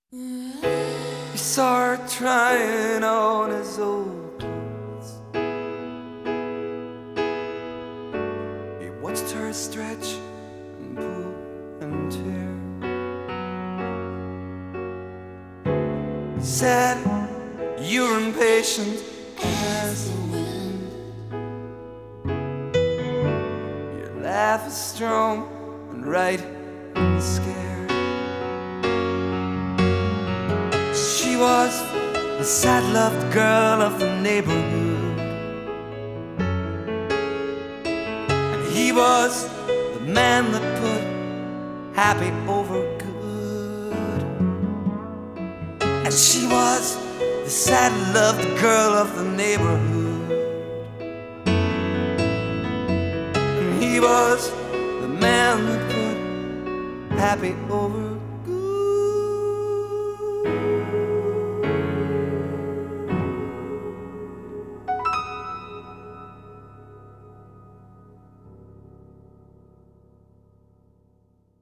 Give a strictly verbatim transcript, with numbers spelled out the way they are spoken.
He saw her trying on his old clothes. He watched her stretch and pull and tear. He said, "You're impatient as the wind. Your laugh is strong and right and scared." She was the sad-loved girl of the neighborhood, and he was the man that put happy over good. And she was the sad-loved girl of the neighborhood, and he was the man that put happy over